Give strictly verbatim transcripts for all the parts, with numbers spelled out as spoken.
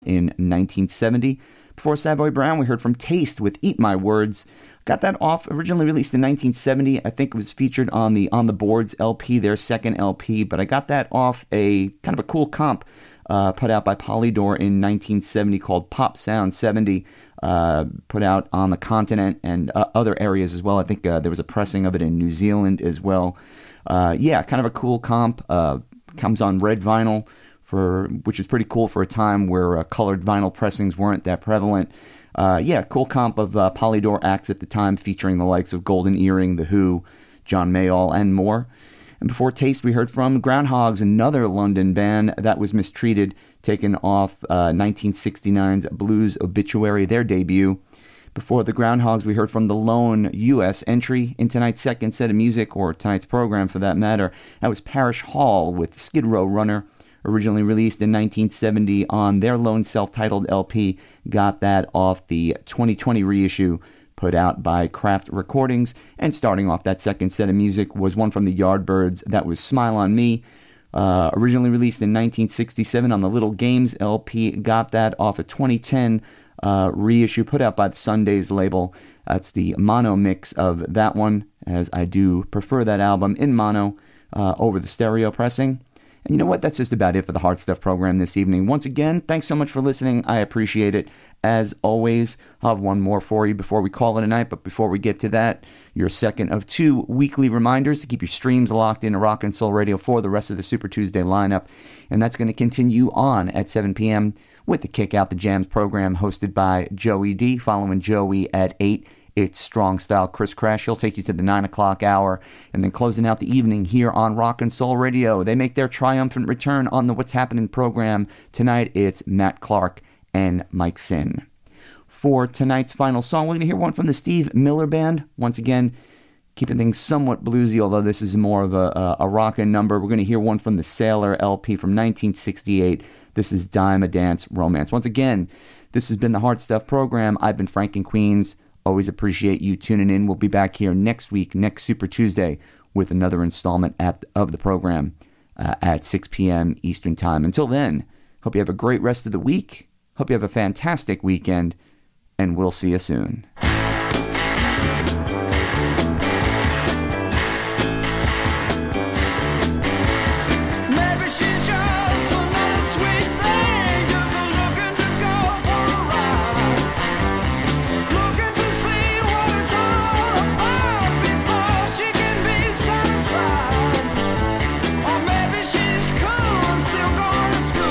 in nineteen seventy. Before Savoy Brown, we heard from Taste with Eat My Words. Got that off, originally released in nineteen seventy. I think it was featured on the On the Boards L P, their second L P, but I got that off a kind of a cool comp uh, put out by Polydor in nineteen seventy called Pop Sound seventy, uh, put out on the continent and uh, other areas as well. I think uh, there was a pressing of it in New Zealand as well. Uh, yeah, kind of a cool comp. Uh, comes on red vinyl, for which is pretty cool for a time where uh, colored vinyl pressings weren't that prevalent. Uh, yeah, cool comp of uh, Polydor acts at the time, featuring the likes of Golden Earring, The Who, John Mayall, and more. And before Taste, we heard from Groundhogs, another London band that was Mistreated, taken off uh, nineteen sixty-nine's Blues Obituary, their debut. Before the Groundhogs, we heard from the lone U S entry in tonight's second set of music, or tonight's program for that matter. That was Parish Hall with Skid Row Runner, originally released in nineteen seventy on their lone self-titled L P. Got that off the twenty twenty reissue put out by Craft Recordings. And starting off that second set of music was one from the Yardbirds. That was Smile on Me, uh, originally released in nineteen sixty-seven on the Little Games L P. Got that off a twenty ten uh, reissue put out by the Sundays label. That's the mono mix of that one, as I do prefer that album in mono uh, over the stereo pressing. And you know what? That's just about it for the Hard Stuff program this evening. Once again, thanks so much for listening. I appreciate it. As always, I'll have one more for you before we call it a night. But before we get to that, your second of two weekly reminders to keep your streams locked into Rock and Soul Radio for the rest of the Super Tuesday lineup. And that's going to continue on at seven p.m. with the Kick Out the Jams program hosted by Joey D. Following Joey at eight, it's Strong Style Chris Crash. He'll take you to the nine o'clock hour. And then closing out the evening here on Rock and Soul Radio, they make their triumphant return on the What's Happening program. Tonight, it's Matt Clark and Mike Sin. For tonight's final song, we're going to hear one from the Steve Miller Band. Once again, keeping things somewhat bluesy, although this is more of a, a, a rockin' number. We're going to hear one from the Sailor L P from nineteen sixty-eight. This is Dime a Dance Romance. Once again, this has been the Hard Stuff program. I've been Frank in Queens. Always appreciate you tuning in. We'll be back here next week, next Super Tuesday, with another installment at, of the program uh, at six p.m. Eastern Time. Until then, hope you have a great rest of the week. Hope you have a fantastic weekend, and we'll see you soon.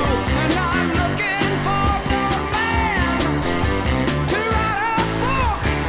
To write a book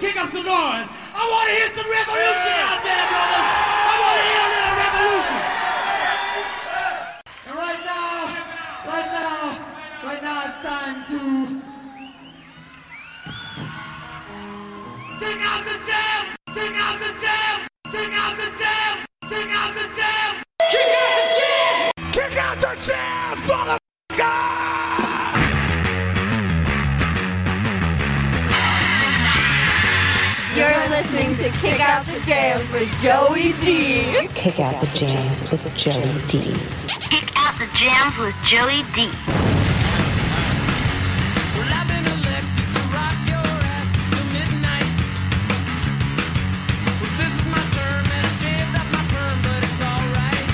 kick up some noise. I want to hear some revolution out there, brothers. I want to hear a little revolution. And right now, right now, right now it's time to kick out the jams, kick out the jams, kick out the jams, kick out the jams, kick out the jams, kick out the jams, motherfucker! You're listening to Kick Out the Jams with Joey D. Kick Out the Jams with Joey D. Kick Out the Jams with Joey D. Well, I've been elected to rock your asses till midnight. Well, this is my turn, man. I shaved up my perm, but it's alright.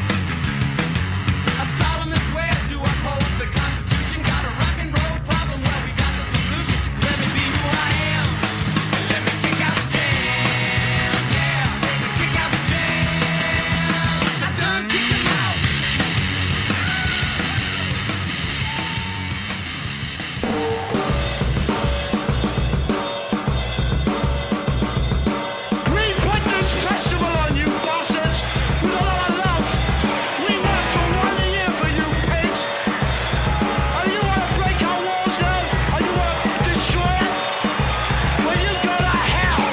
I solemnly swear to uphold the Constitution. Got a rock and roll problem, well, we got the solution. 'Cause let me be who I am. And let me kick out the jam, yeah. Kick out the jam. I done kicked him out. We put this festival on you bastards with a lot of love. We work for one a year for you pigs. Oh, you want to break our walls down? Oh, you want to destroy it? Well, you go to hell.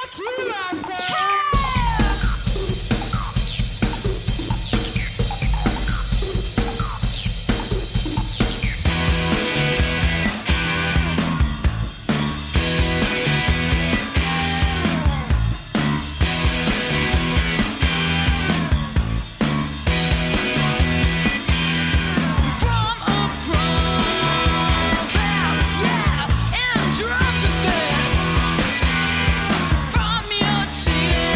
From your chin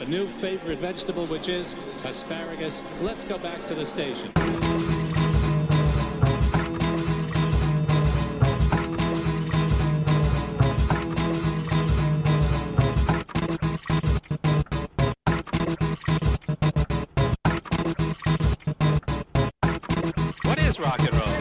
a new favorite vegetable, which is asparagus. Let's go back to the station. What is rock and roll?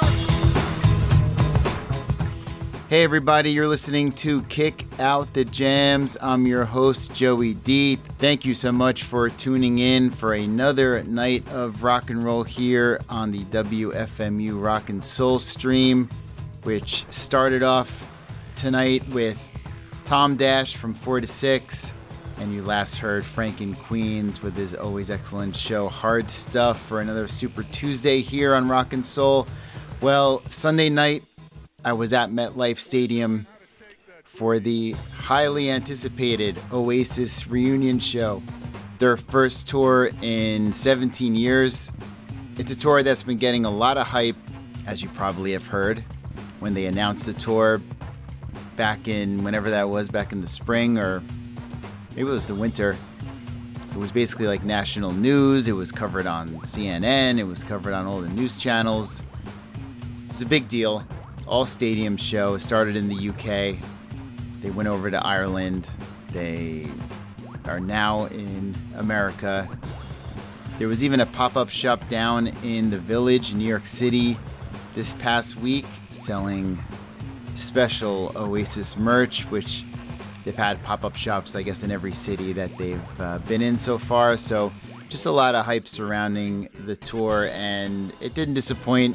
Hey everybody, you're listening to Kick Out the Jams. I'm your host, Joey D. Thank you so much for tuning in for another night of rock and roll here on the W F M U Rock and Soul stream, which started off tonight with Tom Dash from four to six, and you last heard Frank and Queens with his always excellent show Hard Stuff for another Super Tuesday here on Rock and Soul. Well, Sunday night, I was at MetLife Stadium for the highly anticipated Oasis reunion show, their first tour in seventeen years. It's a tour that's been getting a lot of hype, as you probably have heard, when they announced the tour back in whenever that was, back in the spring, or maybe it was the winter. It was basically like national news. It was covered on C N N. It was covered on all the news channels. It was a big deal. All stadium show. Started in the U K. They went over to Ireland. They are now in America. There was even a pop-up shop down in the Village in New York City this past week selling special Oasis merch, which they've had pop-up shops, I guess, in every city that they've uh, been in so far. So just a lot of hype surrounding the tour, and it didn't disappoint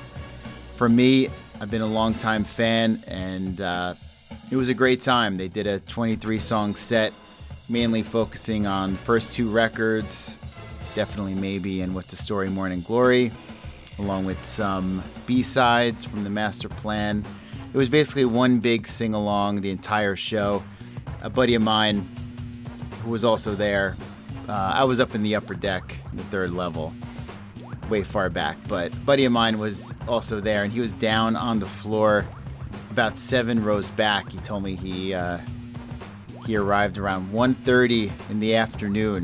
for me. I've been a long-time fan, and uh, it was a great time. They did a twenty-three song set, mainly focusing on the first two records, Definitely Maybe and What's the Story, Morning Glory, along with some B-sides from the master plan. It was basically one big sing-along the entire show. A buddy of mine who was also there, uh, I was up in the upper deck, the third level, way far back, but a buddy of mine was also there, and he was down on the floor about seven rows back. He told me he uh, he arrived around one thirty in the afternoon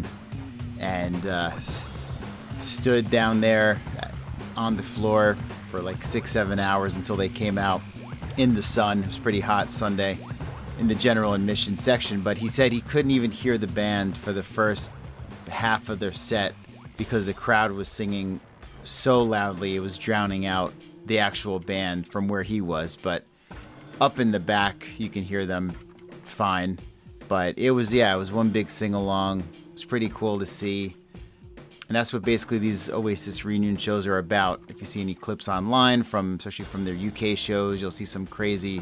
and uh, s- stood down there on the floor for like six, seven hours until they came out in the sun. It was pretty hot Sunday in the general admission section, but he said he couldn't even hear the band for the first half of their set because the crowd was singing so loudly it was drowning out the actual band from where he was. But up in the back you can hear them fine. But it was, yeah, it was one big sing-along. It was pretty cool to see. And that's what basically these Oasis reunion shows are about. If you see any clips online, from especially from their U K shows, you'll see some crazy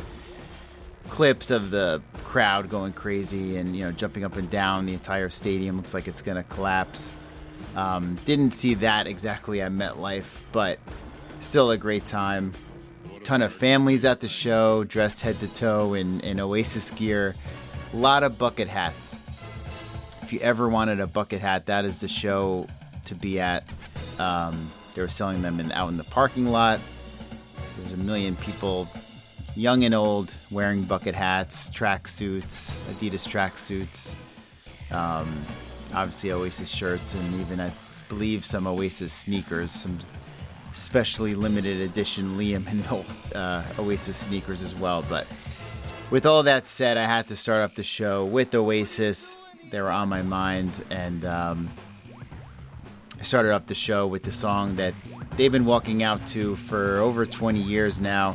clips of the crowd going crazy and, you know, jumping up and down. The entire stadium looks like it's going to collapse. Um, didn't see that exactly at MetLife, but still a great time. Ton of families at the show, dressed head to toe in, in Oasis gear. A lot of bucket hats. If you ever wanted a bucket hat, that is the show to be at. Um, they were selling them in, out in the parking lot. There's a million people, young and old, wearing bucket hats, track suits, Adidas track suits. Um, obviously Oasis shirts, and even I believe some Oasis sneakers, some specially limited edition Liam and Noel uh, Oasis sneakers as well. But with all that said, I had to start up the show with Oasis. They were on my mind, and um, I started up the show with the song that they've been walking out to for over twenty years now.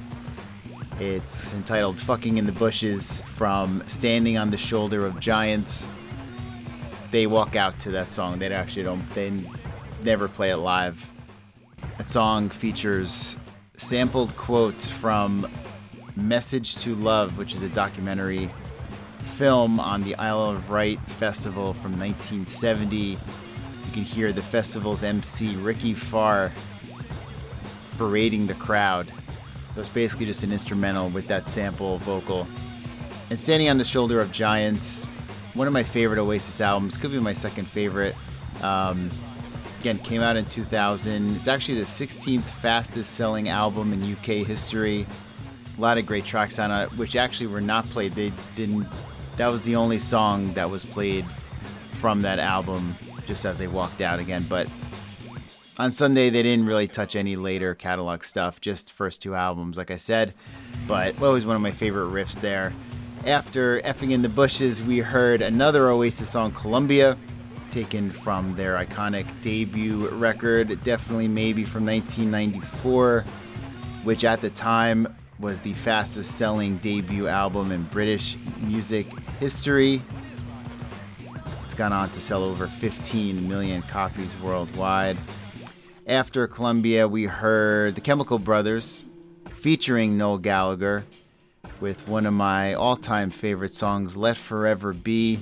It's entitled Fucking in the Bushes from Standing on the Shoulder of Giants. They walk out to that song. They actually don't, they never play it live. That song features sampled quotes from Message to Love, which is a documentary film on the Isle of Wight Festival from nineteen seventy. You can hear the festival's M C, Ricky Farr, berating the crowd. It was basically just an instrumental with that sample vocal. And Standing on the Shoulder of Giants, one of my favorite Oasis albums, could be my second favorite. Um, again, came out in two thousand. It's actually the sixteenth fastest selling album in U K history. A lot of great tracks on it, which actually were not played. They didn't. That was the only song that was played from that album just as they walked out again. But on Sunday, they didn't really touch any later catalog stuff, just first two albums, like I said. But always one of my favorite riffs there. After Effing in the Bushes, we heard another Oasis song, Columbia, taken from their iconic debut record, Definitely Maybe, from nineteen ninety-four, which at the time was the fastest selling debut album in British music history. It's gone on to sell over fifteen million copies worldwide. After Columbia, we heard the Chemical Brothers featuring Noel Gallagher with one of my all-time favorite songs, Let Forever Be,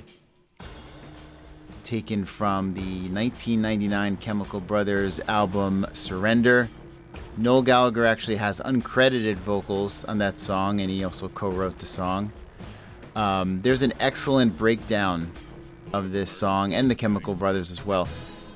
taken from the nineteen ninety-nine Chemical Brothers album Surrender. Noel Gallagher actually has uncredited vocals on that song, and he also co-wrote the song. Um, there's an excellent breakdown of this song and the Chemical Brothers as well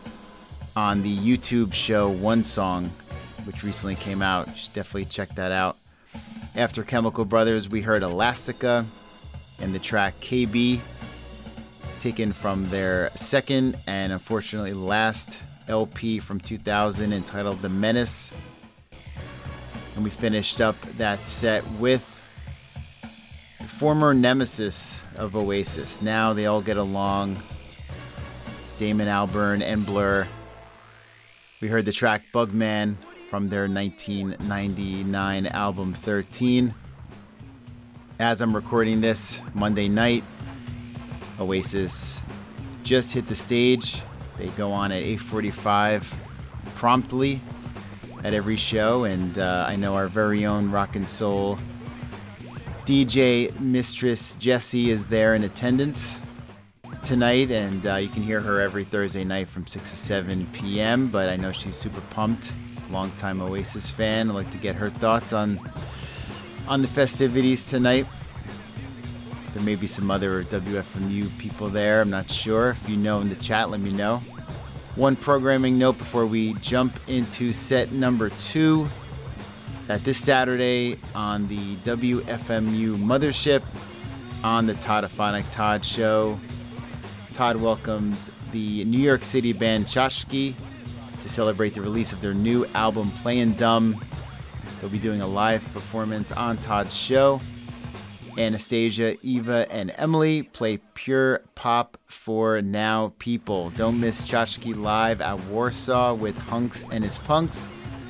on the YouTube show One Song, which recently came out. You should definitely check that out. After Chemical Brothers, we heard Elastica and the track K B, taken from their second and unfortunately last L P from two thousand, entitled The Menace. And we finished up that set with the former nemesis of Oasis. Now they all get along, Damon Albarn and Blur. We heard the track Bugman from their nineteen ninety-nine album thirteen. As I'm recording this Monday night, Oasis just hit the stage. They go on at eight forty-five promptly at every show, and uh, I know our very own rock and soul D J Mistress Jessie is there in attendance tonight, and uh, you can hear her every Thursday night from six to seven p.m. But I know she's super pumped. Longtime Oasis fan. I'd like to get her thoughts on on the festivities tonight. There may be some other W F M U people there. I'm not sure. If you know in the chat, let me know. One programming note before we jump into set number two. That this Saturday on the W F M U Mothership on the Toddophonic Todd Show, Todd welcomes the New York City band Chashki to celebrate the release of their new album Playin' Dumb. They'll be doing a live performance on Todd's show. Anastasia, Eva, and Emily play pure pop for now people. Don't miss Chashki live at Warsaw with Hunks and his Punks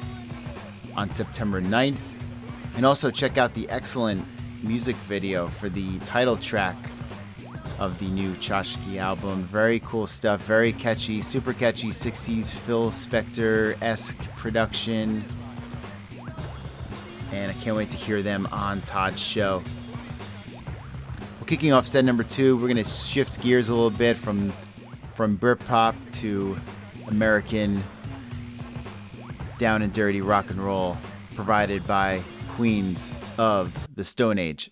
on September ninth. And also check out the excellent music video for the title track of the new Chashki album. Very cool stuff, very catchy, super catchy sixties Phil Spector-esque production. And I can't wait to hear them on Todd's show. Well, kicking off set number two, we're going to shift gears a little bit from from Britpop to American down and dirty rock and roll, provided by Queens of the Stone Age.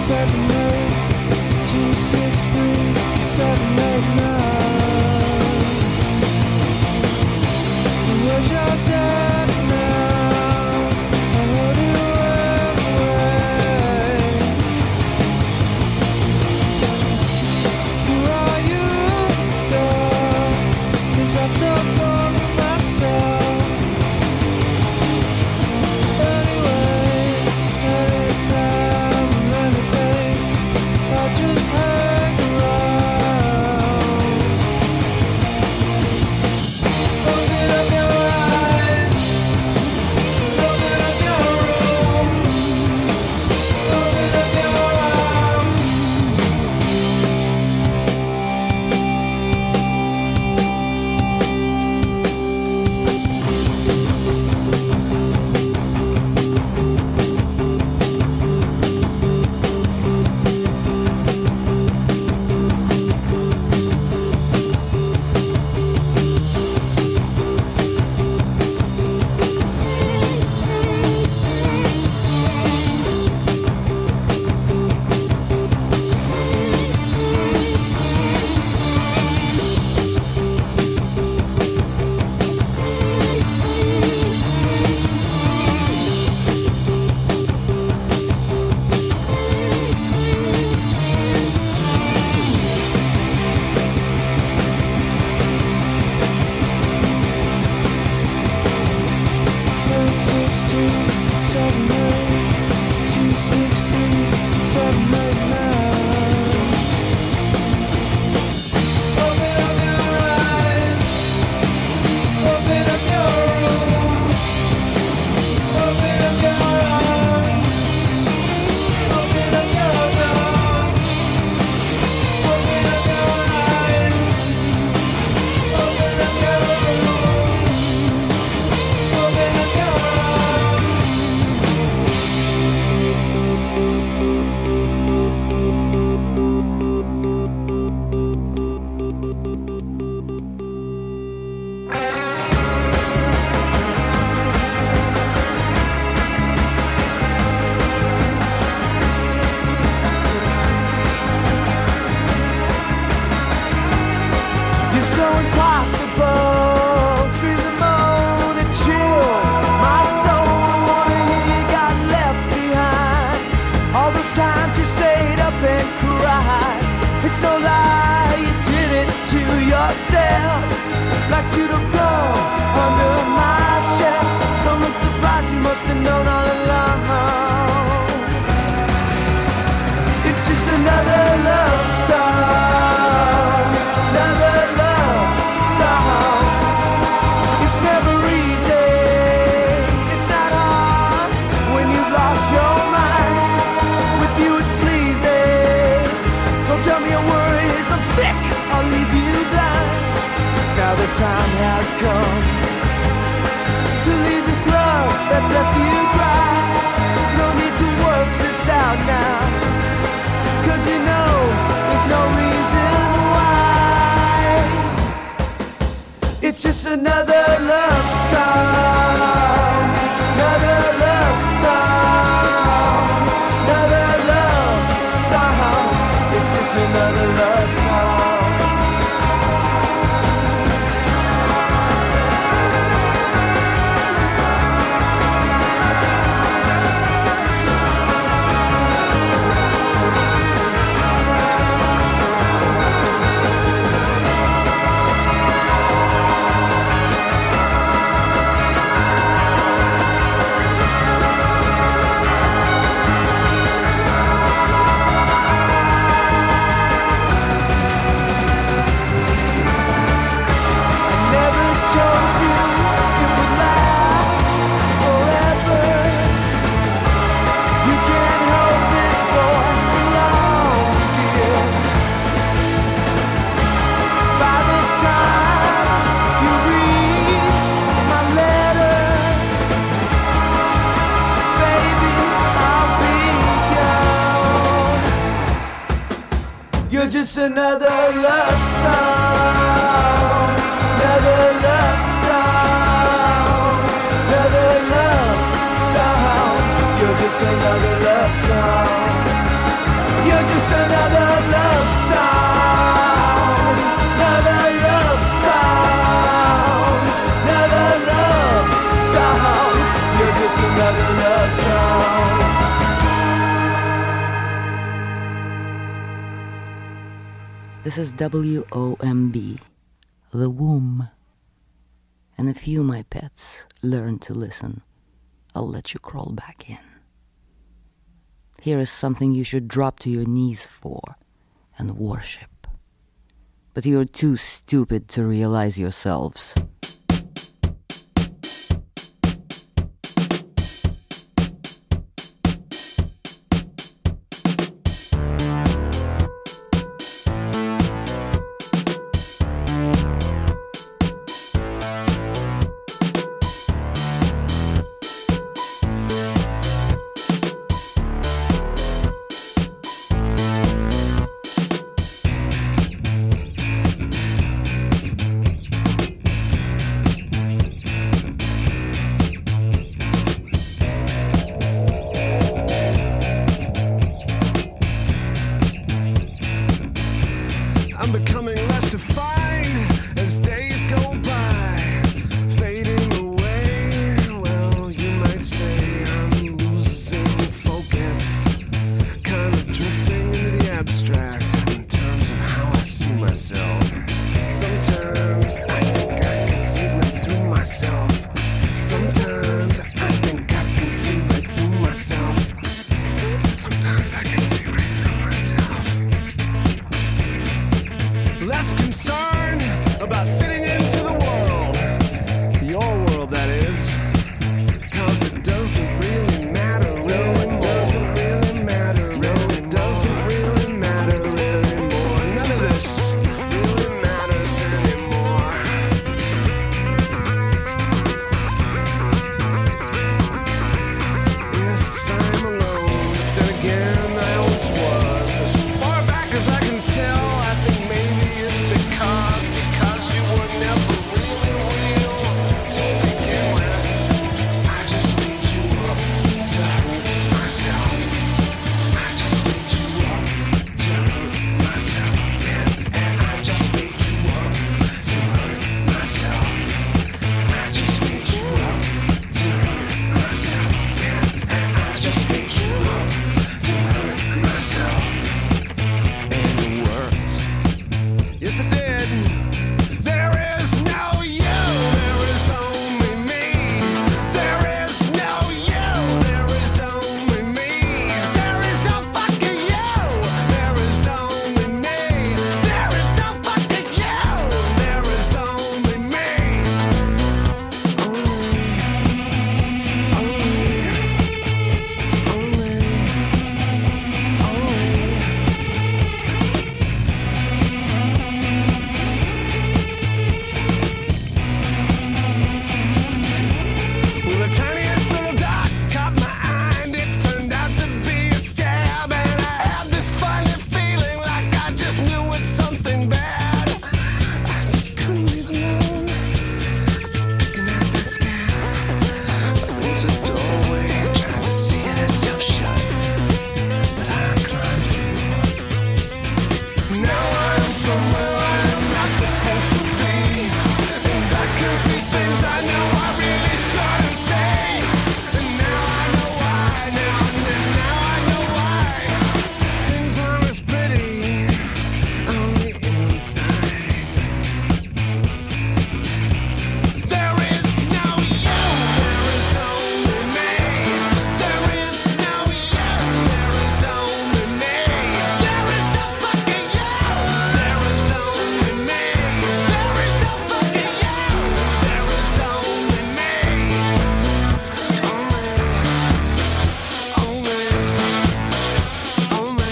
seven eight two six three seven eight nine. Where's your dad now? I heard he went away. Who are you, girl? 'Cause I'm so bored with myself. Anyway, anytime, any place, I just hang around. Open up your eyes, open up your room, open up your arms. eight six two seven eight two six three seven eight nine. Open up your eyes, open up your room, open up your arms, open up your door, open up your eyes, open up your room, open up your arms. You're so impossible, screaming moan and chill. My soul, I wanna hear you got left behind. All those times you stayed up and cried. It's no lie, you did it to yourself. Like you to go under my shell. Don't look surprised, you must have known all along. It's just another love song, another love song. It's never easy, it's not hard when you've lost your mind. With you it's sleazy. Don't tell me your worries, I'm sick, I'll leave you blind. Now the time has come to leave this love that's left you dry. No need to work this out now, 'cause you know there's no reason why. It's just another love song, another love song, another love song. It's just another love song. Just another love song, another love song, another love song. You're just another love song. This is W O M B, the womb. And if you, my pets, learn to listen, I'll let you crawl back in. Here is something you should drop to your knees for and worship. But you're too stupid to realize yourselves. I'm becoming less defined as days go by, fading away. Well, you might say I'm losing focus, kind of drifting into the abstract in terms of how I see myself. Sometimes I think I can see right through myself. Sometimes I think I can see right through myself. Sometimes I can see right through myself. Less concerned about fitting into the world, your world that is, cause it doesn't really matter really more. Doesn't really matter really It doesn't really matter really more. None of this really matters anymore. Yes, I'm alone, but then again I always was. As far back as I can tell, I think maybe it's because, because you were never really real to begin with. I just made you up to hurt myself. I just made you up to hurt myself. And, and I just made you up to hurt myself. I just made you up to hurt myself. And, and I just made you up to hurt myself. And it worked. Yes, it did. There is no you, there is only me. There is no you, there is only me. There is no fucking you, there is only me. There is no fucking you, there is only me. Only, only, only, only. Well, the tiniest little dot caught my eye and it turned out to be a scab. And I had this funny feeling like I just knew it's something bad. I just couldn't leave alone, picking at that scab. There's a doorway trying to see itself shut, but I climbed through. Now I'm somewhere I'm not supposed to be, and I can see things I know I really shouldn't say. And now I know why, now, now I know why. Things aren't as pretty on the inside. There is no you, there is only me. There is no you, there is only me. There is no fucking you, there is only me. There is no fucking you, there is only me. Only, only, only,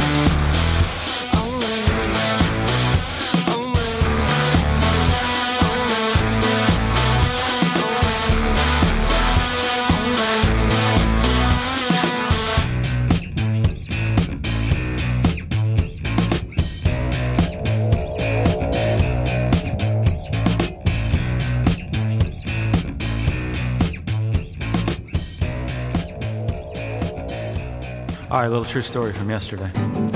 only, All right, little true story from yesterday.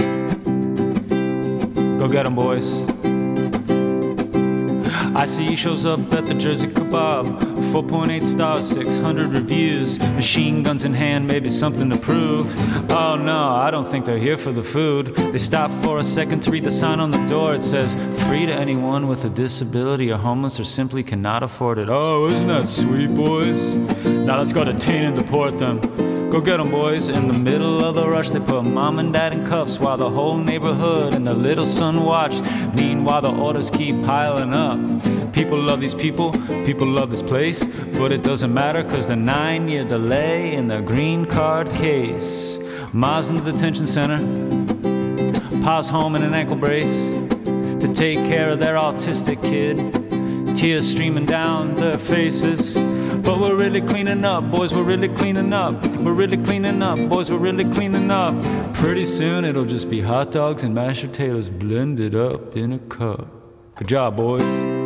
Go get 'em, boys. I C E shows up at the Jersey Kebab, four point eight stars, six hundred reviews. Machine guns in hand, maybe something to prove. Oh no, I don't think they're here for the food. They stop for a second to read the sign on the door. It says, free to anyone with a disability or homeless or simply cannot afford it. Oh, isn't that sweet, boys? Now let's go to Teen and deport them. Go get 'em, boys. In the middle of the rush, they put mom and dad in cuffs while the whole neighborhood and the little son watched. Meanwhile, the orders keep piling up. People love these people, people love this place, but it doesn't matter cause the nine-year delay in the green card case. Ma's in the detention center, Pa's home in an ankle brace to take care of their autistic kid. Tears streaming down their faces. But we're really cleaning up, boys, we're really cleaning up. We're really cleaning up, boys, we're really cleaning up. Pretty soon it'll just be hot dogs and mashed potatoes blended up in a cup. Good job, boys.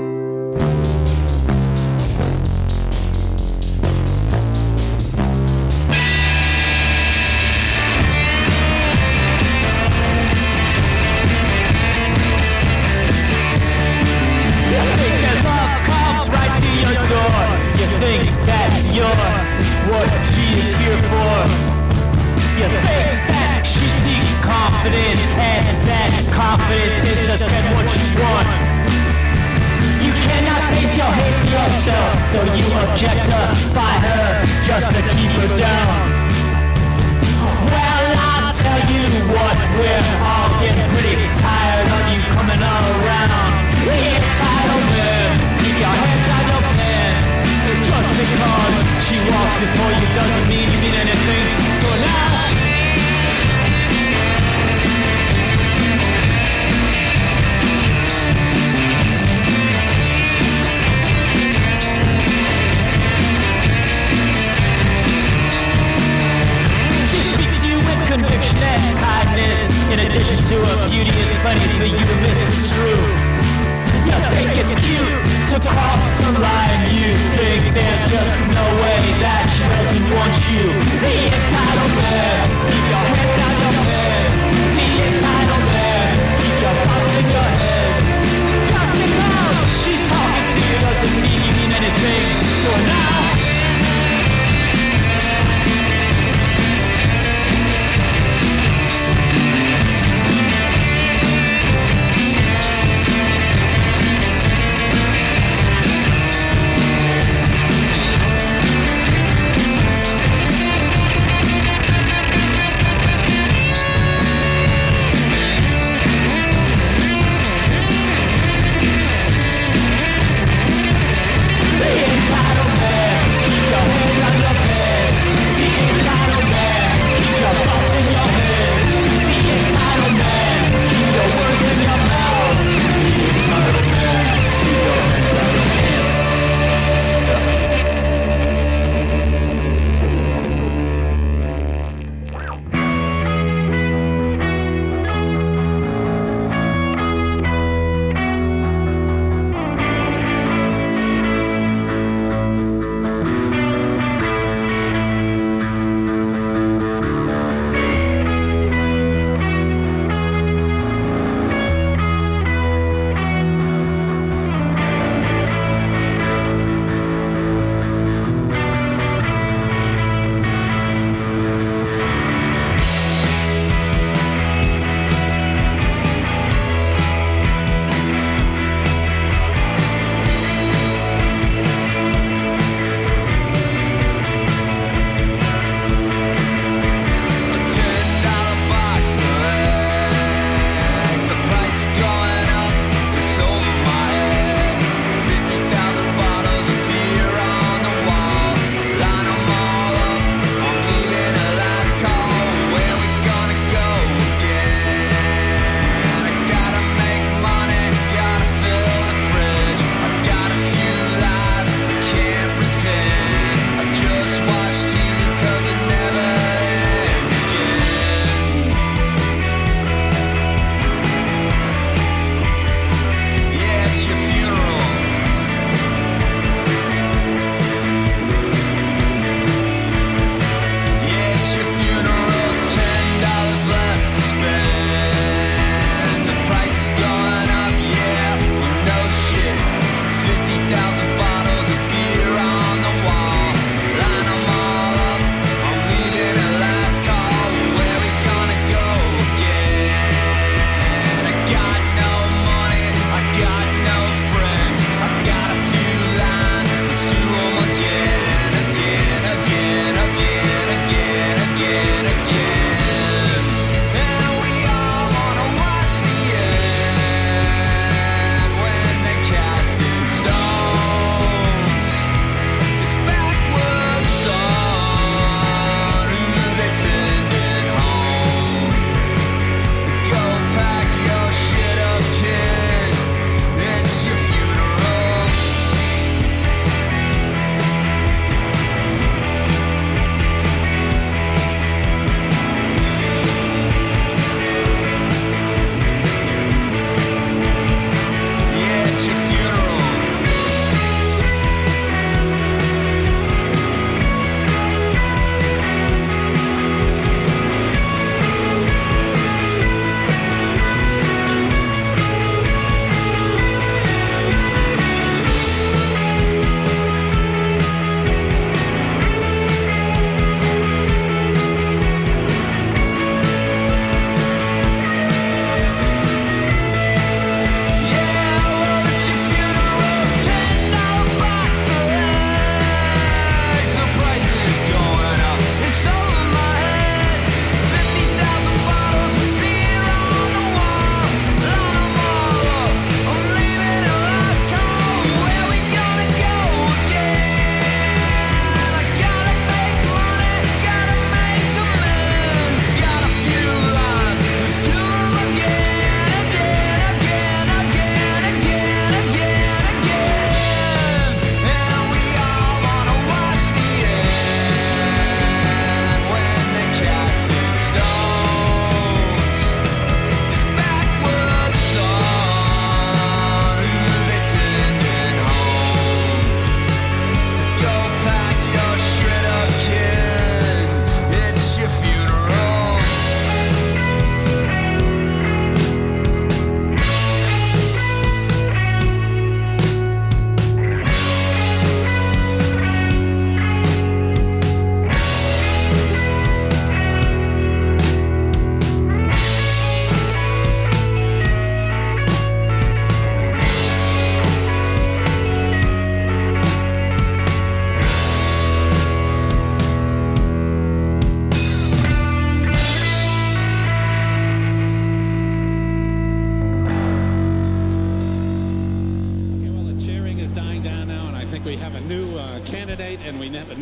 What she is here for. You think that she seeks confidence, and that confidence is just get what you want. You cannot face your hate for yourself, so you objectify her just to keep her down. Well, I'll tell you what, we're all getting pretty tired of you coming around. The entitlement, keep your hands on your pants. Just because she walks before you doesn't mean you mean anything to her now. She speaks to you with conviction and kindness. In addition to her beauty, it's plenty for you to misconstrue. You think it's cute to cross the line. You think there's just no way that she doesn't want you. The entitlement, keep your hands on your pants. The entitlement, keep your thoughts in your head. Just because she's talking to you doesn't mean you mean anything to her now.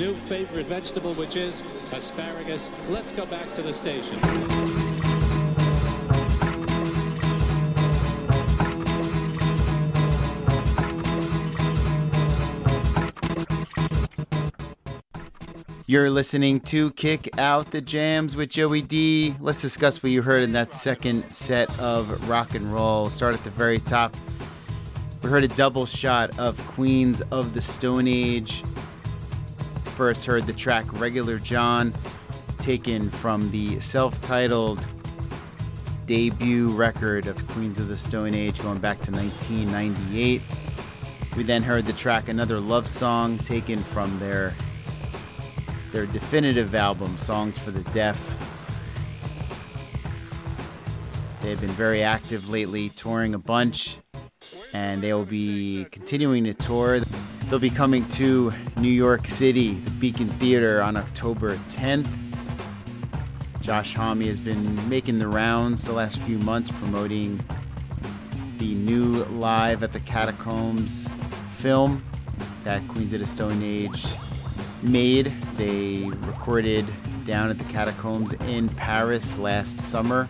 new favorite vegetable, which is asparagus. Let's go back to the station. You're listening to Kick Out the Jams with Joey D. Let's discuss what you heard in that second set of rock and roll. Start at the very top. We heard a double shot of Queens of the Stone Age. First heard the track Regular John, taken from the self-titled debut record of Queens of the Stone Age going back to nineteen ninety-eight. We then heard the track Another Love Song, taken from their their definitive album, Songs for the Deaf. They've been very active lately, touring a bunch, and they will be continuing to tour. They'll be coming to New York City, the Beacon Theater, on October tenth. Josh Homme has been making the rounds the last few months, promoting the new Live at the Catacombs film that Queens of the Stone Age made. They recorded down at the Catacombs in Paris last summer,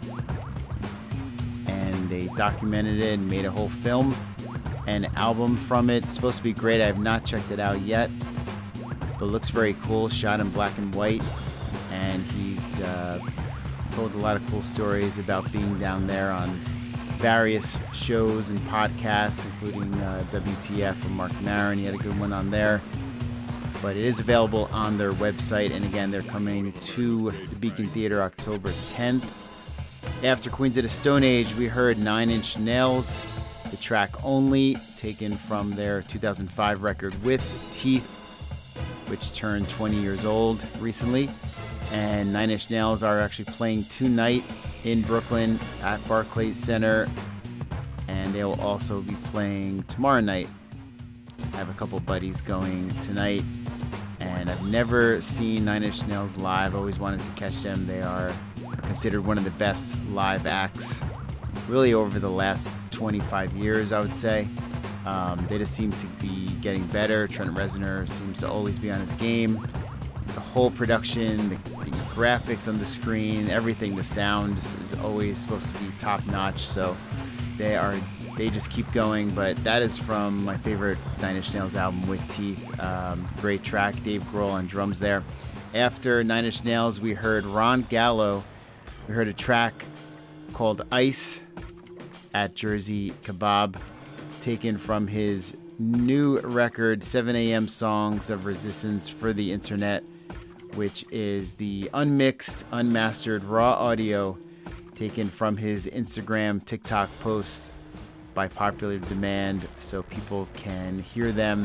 and they documented it and made a whole film and album from it. It's supposed to be great. I have not checked it out yet, but it looks very cool, shot in black and white, and he's uh, told a lot of cool stories about being down there on various shows and podcasts, including uh, W T F from Mark Maron. He had a good one on there. But it is available on their website, and again, they're coming to the Beacon Theater October tenth. After Queens of the Stone Age, we heard Nine Inch Nails, the track Only, taken from their two thousand five record With Teeth, which turned twenty years old recently. And Nine Inch Nails are actually playing tonight in Brooklyn at Barclays Center, and they will also be playing tomorrow night. I have a couple buddies going tonight, and I've never seen Nine Inch Nails live. Always wanted to catch them. They are considered one of the best live acts really over the last twenty-five years, I would say. Um, they just seem to be getting better. Trent Reznor seems to always be on his game. The whole production, the, the graphics on the screen, everything, the sound is, is always supposed to be top notch. So they are They just keep going, but that is from my favorite Nine Inch Nails album, With Teeth. Um, great track, Dave Grohl on drums there. After Nine Inch Nails, we heard Ron Gallo. We heard a track called Ice at Jersey Kebab, taken from his new record, seven a.m. Songs of Resistance for the Internet, which is the unmixed, unmastered raw audio taken from his Instagram, TikTok posts by popular demand, so people can hear them.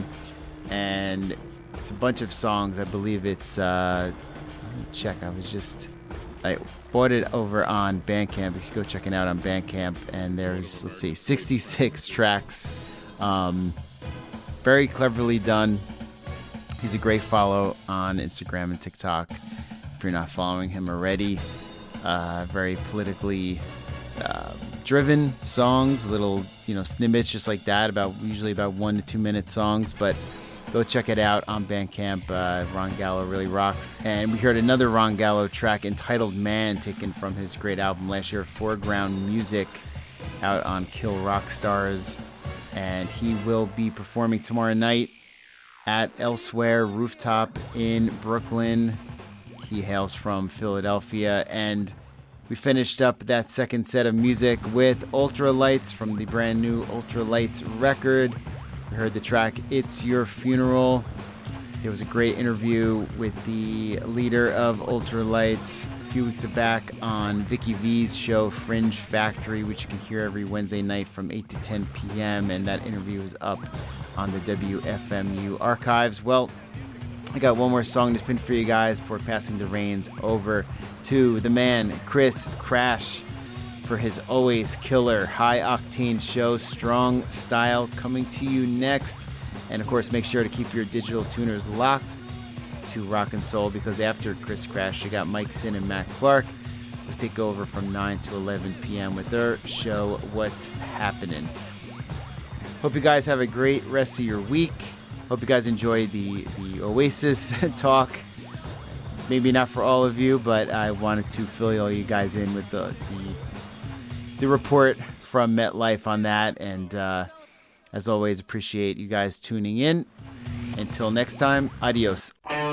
And it's a bunch of songs. I believe it's uh let me check. I was just I bought it over on Bandcamp. You can go check it out on Bandcamp, and there's, let's see, sixty-six tracks. Um very cleverly done. He's a great follow on Instagram and TikTok if you're not following him already. Uh very politically uh driven songs, little, you know, snippets just like that, about usually about one to two minute songs, but go check it out on Bandcamp. uh, Ron Gallo really rocks. And we heard another Ron Gallo track entitled Man, taken from his great album last year, Foreground Music, out on Kill Rock Stars, and he will be performing tomorrow night at Elsewhere Rooftop in Brooklyn. He hails from Philadelphia. And we finished up that second set of music with Ultralights from the brand new Ultralights record. We heard the track It's Your Funeral. There was a great interview with the leader of Ultralights a few weeks back on Vicky V's show Fringe Factory, which you can hear every Wednesday night from eight to ten p.m. And that interview is up on the W F M U archives. Well, I got one more song to spin for you guys before passing the reins over to the man, Chris Crash, for his always killer, high-octane show, Strong Style, coming to you next. And, of course, make sure to keep your digital tuners locked to Rock and Soul, because after Chris Crash, you got Mike Sin and Matt Clark, who take over from nine to eleven p.m. with their show, What's Happening. Hope you guys have a great rest of your week. Hope you guys enjoyed the, the Oasis talk. Maybe not for all of you, but I wanted to fill all you guys in with the the, the report from MetLife on that. And uh, as always, appreciate you guys tuning in. Until next time, adios.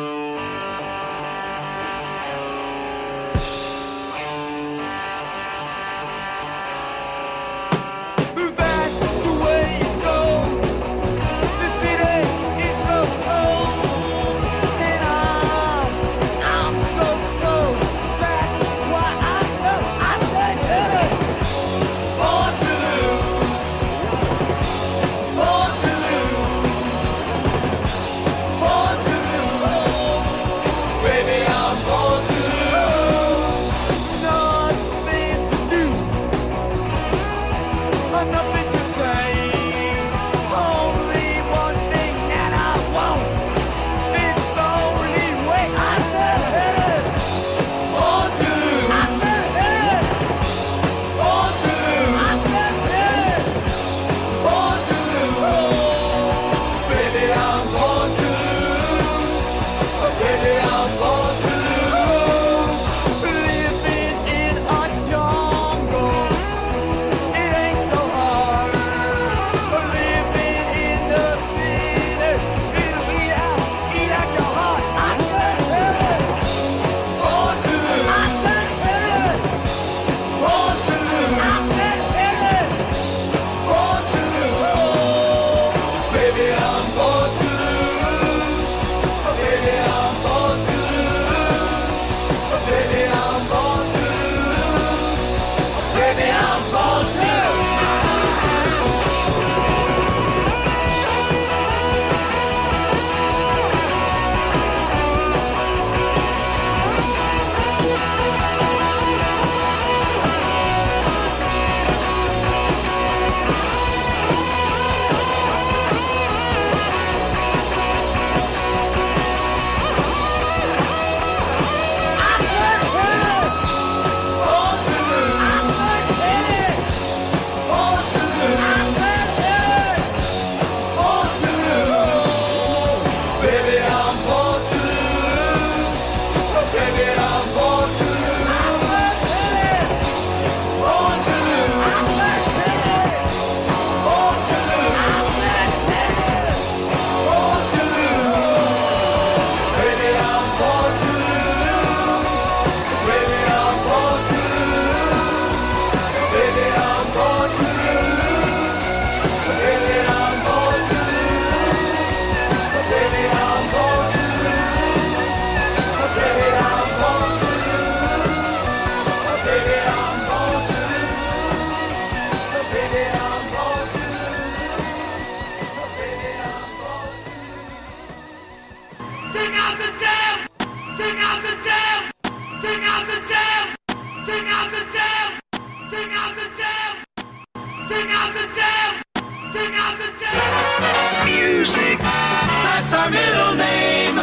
Music, that's our middle name.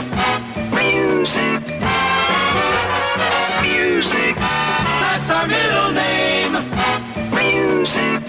Music, music, that's our middle name. Music.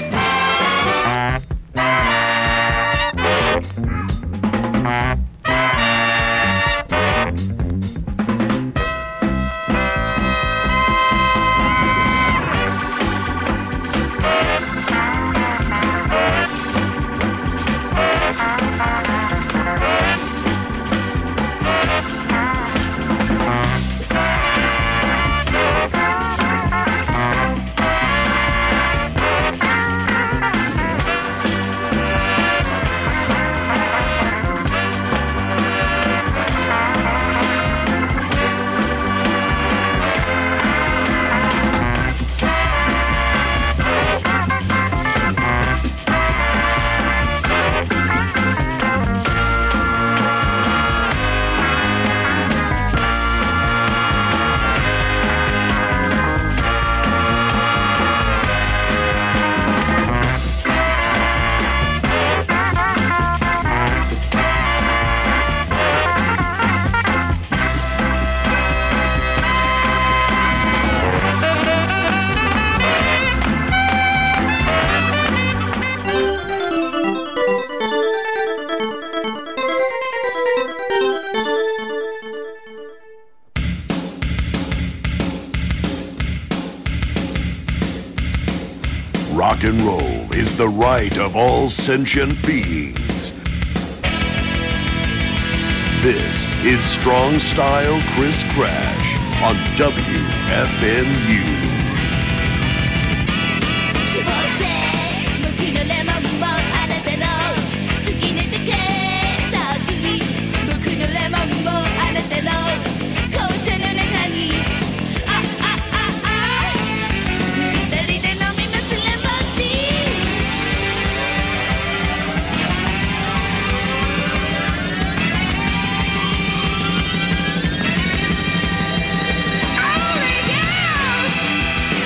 Rock and roll is the right of all sentient beings. This is Strong Style Chris Crash on W F M U. 絞って無気のレモンもあなたの好きにでてたっぷり僕のレモンもあなたの紅茶の中にああああ二人で飲みますレモンティーOh my god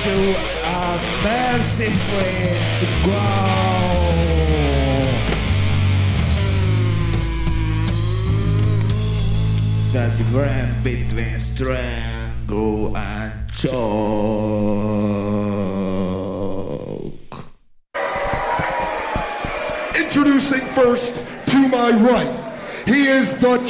to a mercifully grow. The difference between strangle and choke. Introducing first, to my right, he is the